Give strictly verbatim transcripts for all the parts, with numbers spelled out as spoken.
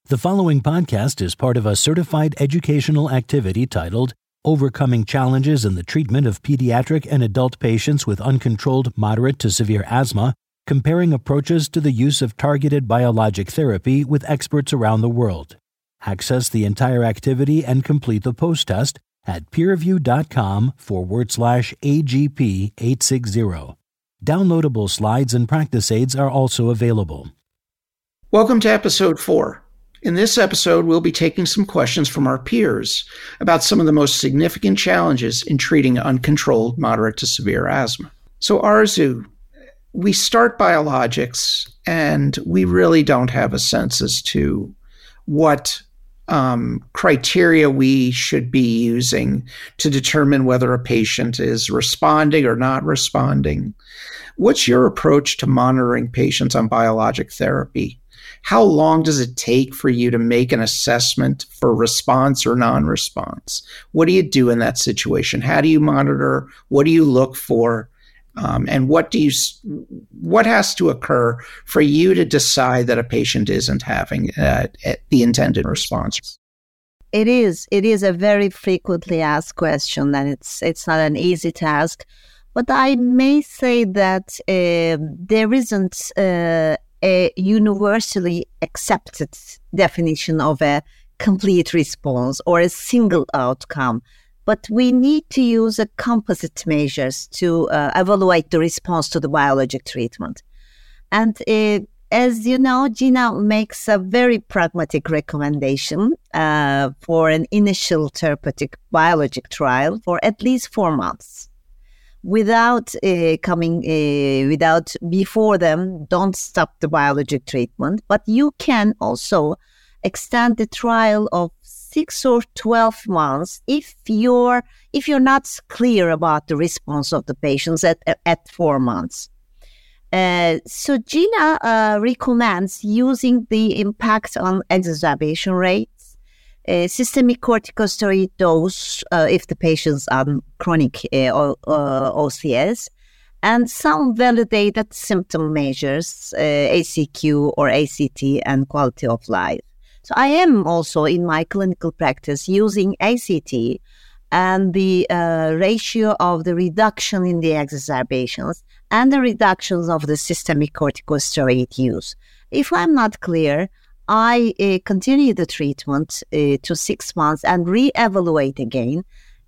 The following podcast is part of a certified educational activity titled Overcoming Challenges in the Treatment of Pediatric and Adult Patients with Uncontrolled Moderate to Severe Asthma, Comparing Approaches to the Use of Targeted Biologic Therapy with Experts Around the World. Access the entire activity and complete the post-test at peerreview.com forward slash AGP 860. Downloadable slides and practice aids are also available. Welcome to episode four. In this episode, we'll be taking some questions from our peers about some of the most significant challenges in treating uncontrolled moderate to severe asthma. So Arzu, we start biologics and we really don't have a sense as to what um, criteria we should be using to determine whether a patient is responding or not responding. What's your approach to monitoring patients on biologic therapy? How long does it take for you to make an assessment for response or non-response? What do you do in that situation? How do you monitor? What do you look for? Um, and what do you, what has to occur for you to decide that a patient isn't having uh, the intended response? It is. It is a very frequently asked question, and it's it's not an easy task. But I may say that uh, there isn't uh, a universally accepted definition of a complete response or a single outcome. But we need to use a composite measures to uh, evaluate the response to the biologic treatment. And uh, as you know, Gina makes a very pragmatic recommendation uh, for an initial therapeutic biologic trial for at least four months. Without uh, coming, uh, without before them, don't stop the biologic treatment. But you can also extend the trial of six or twelve months if you're if you're not clear about the response of the patients at at four months. Uh, so Gina uh, recommends using the impact on exacerbation rates, uh, systemic corticosteroid dose uh, if the patient's on chronic uh, o- uh, O C S, and some validated symptom measures, uh, A C Q or A C T, and quality of life. So I am also in my clinical practice using A C T and the uh, ratio of the reduction in the exacerbations and the reductions of the systemic corticosteroid use. If I'm not clear, I uh, continue the treatment uh, to six months and re-evaluate again.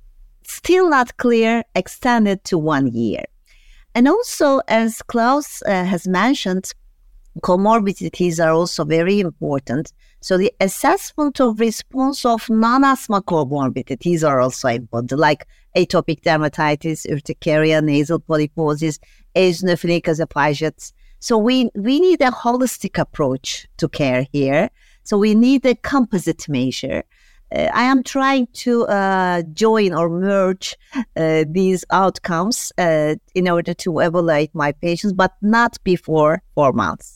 Still not clear, extended to one year. And also, as Klaus uh, has mentioned, comorbidities are also very important. So the assessment of response of non-asthma comorbidities are also important, like atopic dermatitis, urticaria, nasal polyposis, eosinophilic esophagitis. So we, we need a holistic approach to care here. So we need a composite measure. Uh, I am trying to uh, join or merge uh, these outcomes uh, in order to evaluate my patients, but not before four months.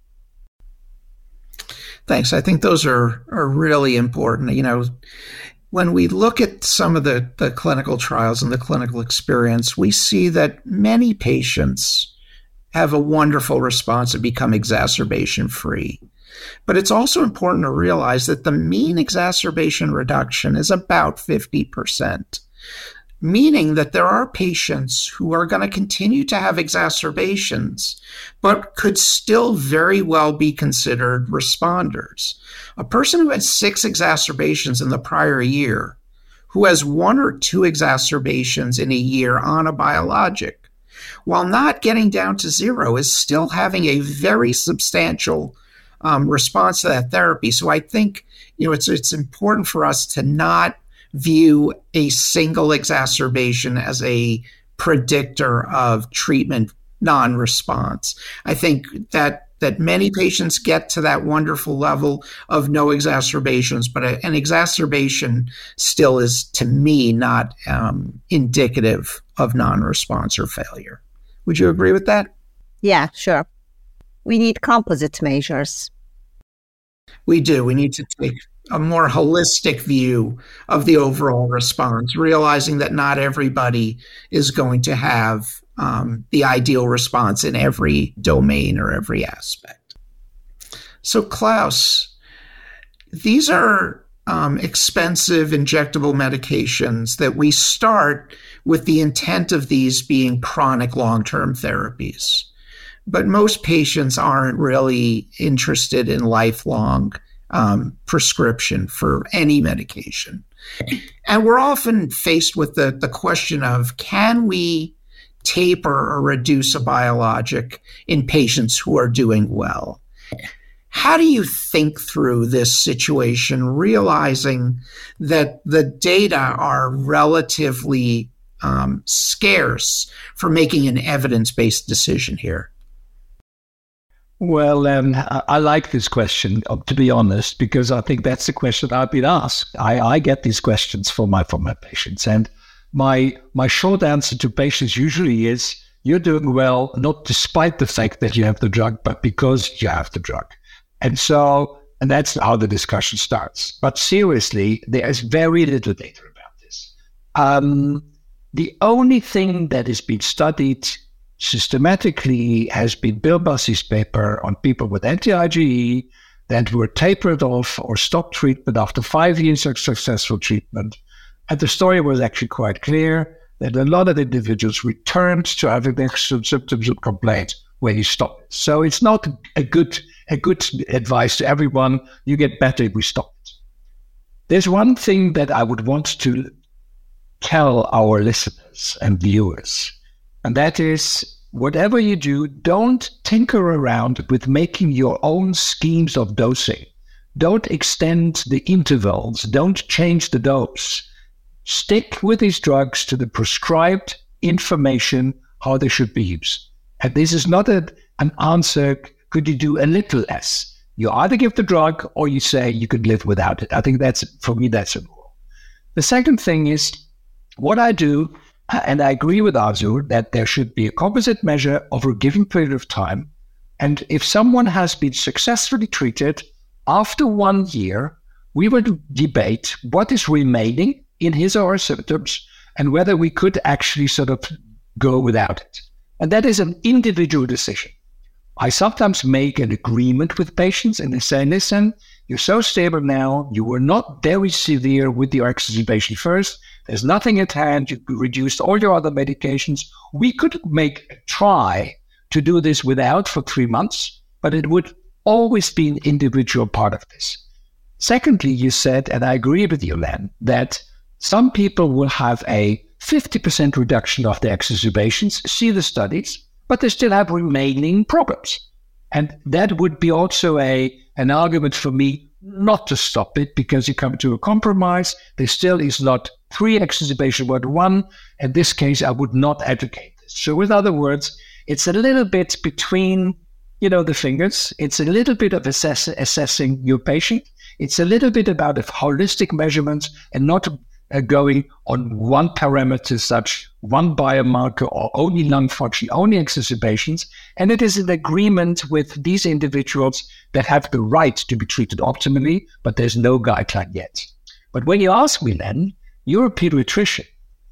Thanks. I think those are, are really important. You know, when we look at some of the, the clinical trials and the clinical experience, we see that many patients have a wonderful response and become exacerbation-free. But it's also important to realize that the mean exacerbation reduction is about fifty percent, meaning that there are patients who are going to continue to have exacerbations, but could still very well be considered responders. A person who had six exacerbations in the prior year, who has one or two exacerbations in a year on a biologic, while not getting down to zero, is still having a very substantial um, response to that therapy. So I think, you know, it's it's important for us to not view a single exacerbation as a predictor of treatment non-response. I think that that many patients get to that wonderful level of no exacerbations, but a, an exacerbation still is, to me, not um, indicative of non-response or failure. Would you agree with that? Yeah, sure. We need composite measures. We do. We need to take a more holistic view of the overall response, realizing that not everybody is going to have um, the ideal response in every domain or every aspect. So, Klaus, these are um, expensive injectable medications that we start with the intent of these being chronic long-term therapies. But most patients aren't really interested in lifelong um, prescription for any medication. And we're often faced with the, the question of, can we taper or reduce a biologic in patients who are doing well? How do you think through this situation, realizing that the data are relatively um, scarce for making an evidence-based decision here? Well, um, I like this question, to be honest, because I think that's the question I've been asked. I, I get these questions from my from my patients, and my my short answer to patients usually is, you're doing well, not despite the fact that you have the drug, but because you have the drug. And so, and that's how the discussion starts. But seriously, there is very little data about this. Um, the only thing that has been studied systematically has been Bill Bussey's paper on people with anti-I G E that were tapered off or stopped treatment after five years of successful treatment. And the story was actually quite clear that a lot of individuals returned to having their symptoms and complaints when you stop it. So it's not a good a good advice to everyone. You get better if we stop it. There's one thing that I would want to tell our listeners and viewers, and that is, whatever you do, don't tinker around with making your own schemes of dosing. Don't extend the intervals. Don't change the dose. Stick with these drugs to the prescribed information how they should be used. And this is not a, an answer, could you do a little less? You either give the drug or you say you could live without it. I think that's, for me, that's a rule. The second thing is, what I do, and I agree with Azur, that there should be a composite measure over a given period of time. And if someone has been successfully treated, after one year, we would debate what is remaining in his or her symptoms and whether we could actually sort of go without it. And that is an individual decision. I sometimes make an agreement with patients and they say, listen, you're so stable now, you were not very severe with your exacerbation first, there's nothing at hand, you reduced all your other medications. We could make a try to do this without for three months, but it would always be an individual part of this. Secondly, you said, and I agree with you, Len, that some people will have a fifty percent reduction of their exacerbations, see the studies, but they still have remaining problems. And that would be also a an argument for me not to stop it, because you come to a compromise. There still is not three exacerbation, but one. In this case, I would not advocate this. So with other words, it's a little bit between, you know, the fingers. It's a little bit of assess- assessing your patient. It's a little bit about a holistic measurements and not uh, going on one parameter, such one biomarker, or only lung function, only exacerbations. And it is an agreement with these individuals that have the right to be treated optimally, but there's no guideline yet. But when you ask me then, you're a pediatrician.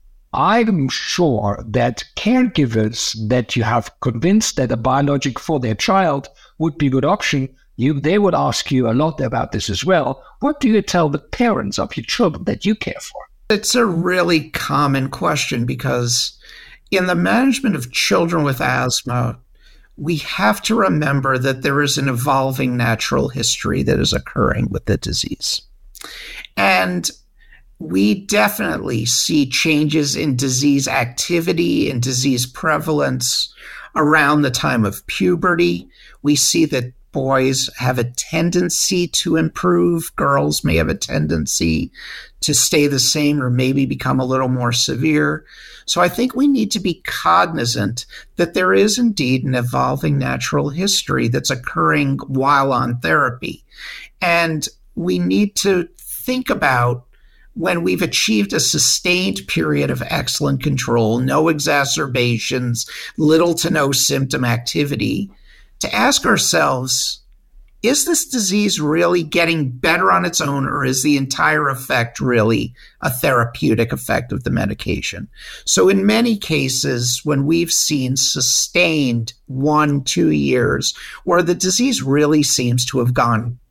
I'm sure that caregivers that you have convinced that a biologic for their child would be a good option, you, they would ask you a lot about this as well. What do you tell the parents of your children that you care for? It's a really common question, because in the management of children with asthma, we have to remember that there is an evolving natural history that is occurring with the disease. And we definitely see changes in disease activity and disease prevalence around the time of puberty. We see that boys have a tendency to improve. Girls may have a tendency to stay the same or maybe become a little more severe. So I think we need to be cognizant that there is indeed an evolving natural history that's occurring while on therapy. And we need to think about, when we've achieved a sustained period of excellent control, no exacerbations, little to no symptom activity, to ask ourselves, is this disease really getting better on its own, or is the entire effect really a therapeutic effect of the medication? So in many cases, when we've seen sustained one, two years, where the disease really seems to have gone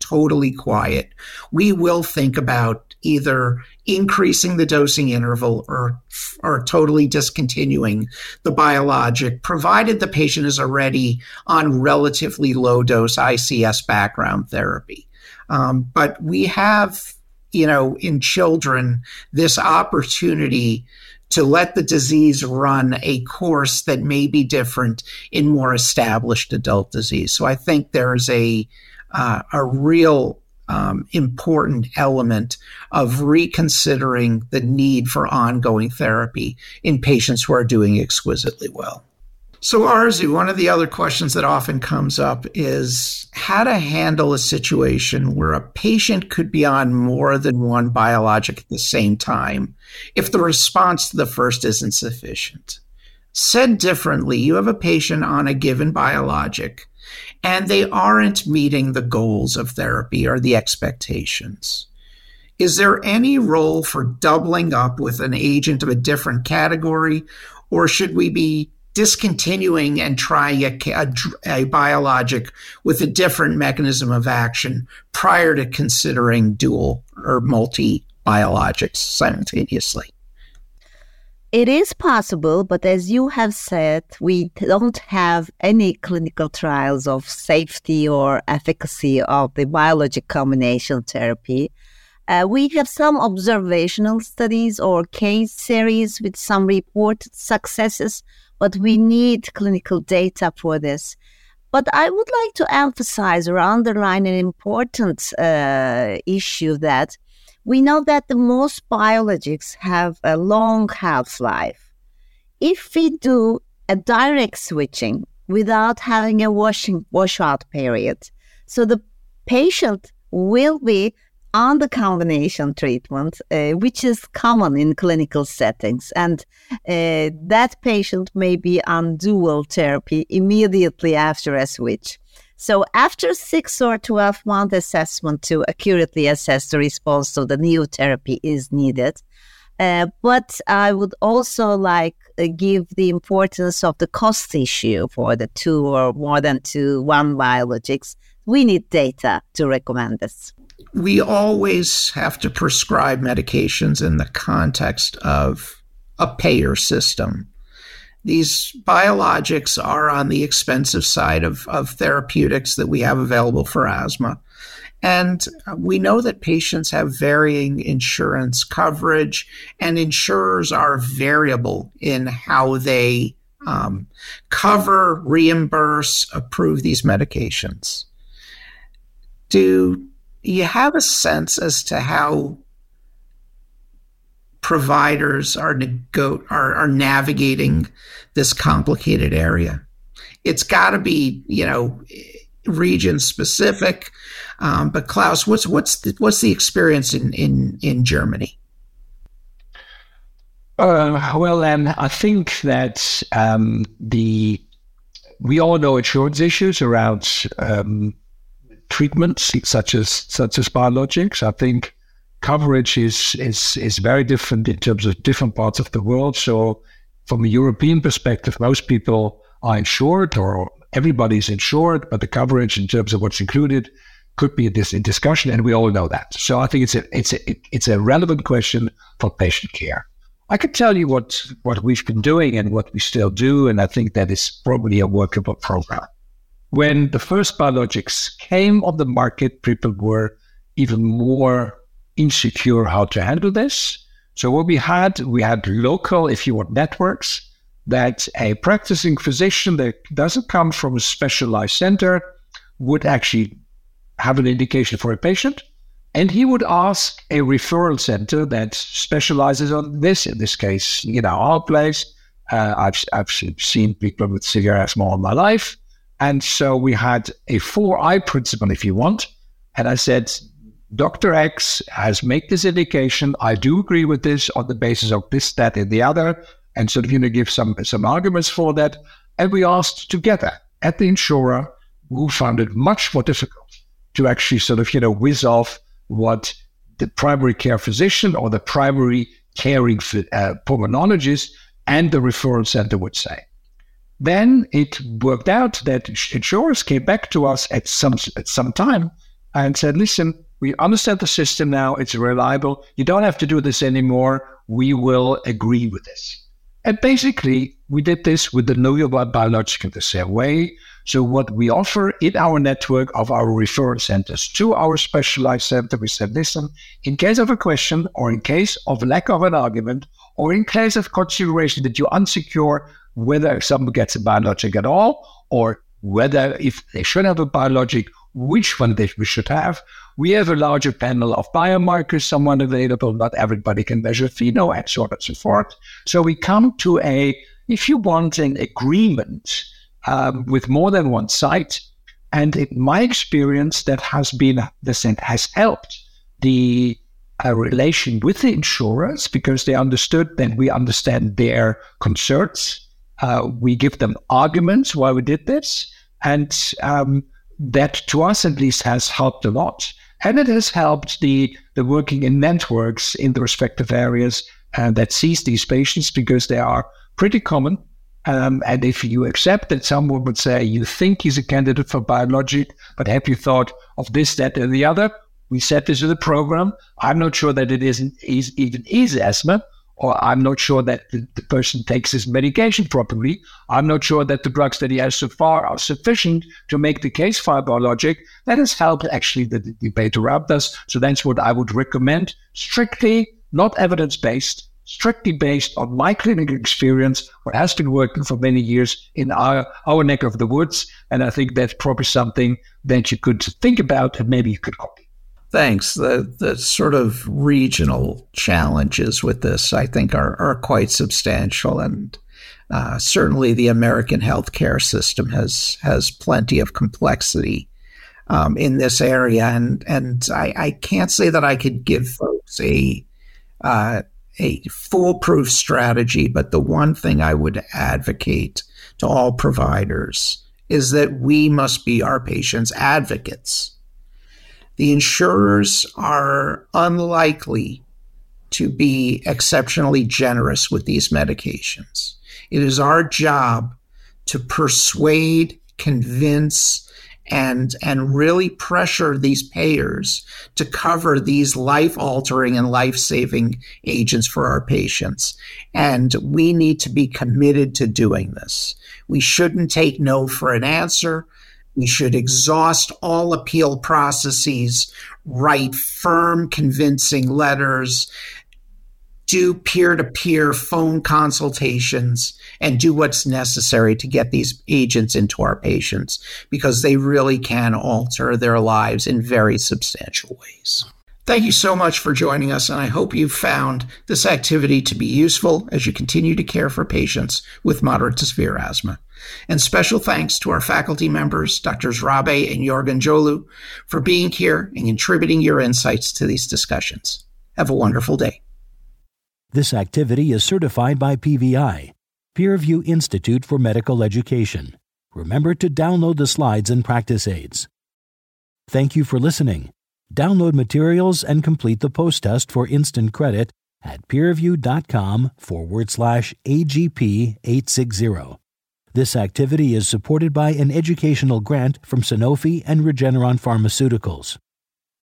totally quiet, we will think about either increasing the dosing interval or, or totally discontinuing the biologic, provided the patient is already on relatively low dose I C S background therapy. Um, but we have, you know, in children, this opportunity to let the disease run a course that may be different in more established adult disease. So I think there's a uh, a real um, important element of reconsidering the need for ongoing therapy in patients who are doing exquisitely well. So Arzu, one of the other questions that often comes up is how to handle a situation where a patient could be on more than one biologic at the same time if the response to the first isn't sufficient. Said differently, you have a patient on a given biologic and they aren't meeting the goals of therapy or the expectations. Is there any role for doubling up with an agent of a different category, or should we be discontinuing and trying a, a, a biologic with a different mechanism of action prior to considering dual or multi biologics simultaneously? It is possible, but as you have said, we don't have any clinical trials of safety or efficacy of the biologic combination therapy. Uh, we have some observational studies or case series with some reported successes, but we need clinical data for this. But I would like to emphasize or underline an important uh, issue that we know that the most biologics have a long half-life. If we do a direct switching without having a washing washout period, so the patient will be on the combination treatment, uh, which is common in clinical settings. And uh, that patient may be on dual therapy immediately after a switch. So after six or twelve month assessment to accurately assess the response to the new therapy is needed. Uh, but I would also like uh, give the importance of the cost issue for the two or more than two, one biologics. We need data to recommend this. We always have to prescribe medications in the context of a payer system. These biologics are on the expensive side of, of therapeutics that we have available for asthma. And we know that patients have varying insurance coverage, and insurers are variable in how they um, cover, reimburse, approve these medications. Do you have a sense as to how providers are, nego- are, are navigating this complicated area? It's got to be, you know, region specific. Um, but Klaus, what's what's the, what's the experience in in, in Germany? Uh, well, then I think that um, the we all know insurance issues around um, treatments such as such as biologics. I think coverage is is is very different in terms of different parts of the world. So, from a European perspective, most people are insured, or everybody's insured, but the coverage in terms of what's included could be this in discussion, and we all know that. So I think it's a it's a it's a relevant question for patient care. I can tell you what what we've been doing and what we still do, and I think that is probably a workable program. When the first biologics came on the market, people were even more insecure how to handle this. So what we had, we had local, if you want, networks that a practicing physician that doesn't come from a specialized center would actually have an indication for a patient, and he would ask a referral center that specializes on this. In this case, you know, our place. Uh, I've I've seen people with severe asthma all my life, and so we had a four I principle, if you want. And I said, Doctor X has made this indication. I do agree with this on the basis of this, that, and the other, and sort of, you know, give some some arguments for that. And we asked together at the insurer, who found it much more difficult to actually sort of, you know, whiz off what the primary care physician or the primary caring uh, pulmonologist and the referral center would say. Then it worked out that insurers came back to us at some at some time and said, listen, we understand the system now. It's reliable. You don't have to do this anymore. We will agree with this. And basically, we did this with the Know Your Biologic in the same way. So what we offer in our network of our referral centers to our specialized center, we said, listen, in case of a question or in case of lack of an argument or in case of consideration that you're unsecure whether someone gets a biologic at all or whether if they should have a biologic, which one they we should have, we have a larger panel of biomarkers, someone available. Not everybody can measure pheno and so on and so forth. So we come to a, if you want, an agreement um, with more than one site. And in my experience, that has been, that has helped the uh, relation with the insurers because they understood that we understand their concerns. Uh, we give them arguments why we did this. And um, that to us at least has helped a lot. And it has helped the, the working in networks in the respective areas uh, that sees these patients because they are pretty common. Um, and if you accept that someone would say, you think he's a candidate for biologic, but have you thought of this, that, and the other? We set this in the program. I'm not sure that it isn't is, even is asthma, or I'm not sure that the, the person takes his medication properly. I'm not sure that the drugs that he has so far are sufficient to make the case for a biologic. That has helped actually the, the debate around us. So that's what I would recommend. Strictly, not evidence-based, strictly based on my clinical experience, what has been working for many years in our, our neck of the woods. And I think that's probably something that you could think about and maybe you could copy. Thanks. The the sort of regional challenges with this, I think, are, are quite substantial. And uh, certainly the American healthcare system has has plenty of complexity um, in this area. And and I, I can't say that I could give folks a uh, a foolproof strategy, but the one thing I would advocate to all providers is that we must be our patients' advocates. The insurers are unlikely to be exceptionally generous with these medications. It is our job to persuade, convince, and, and really pressure these payers to cover these life-altering and life-saving agents for our patients. And we need to be committed to doing this. We shouldn't take no for an answer. We should exhaust all appeal processes, write firm, convincing letters, do peer-to-peer phone consultations, and do what's necessary to get these agents into our patients because they really can alter their lives in very substantial ways. Thank you so much for joining us, and I hope you've found this activity to be useful as you continue to care for patients with moderate to severe asthma. And special thanks to our faculty members, Doctors Rabe and Jorgen Jolu, for being here and contributing your insights to these discussions. Have a wonderful day. This activity is certified by P V I, Peer Review Institute for Medical Education. Remember to download the slides and practice aids. Thank you for listening. Download materials and complete the post-test for instant credit at peerreview.com forward slash AGP 860. This activity is supported by an educational grant from Sanofi and Regeneron Pharmaceuticals.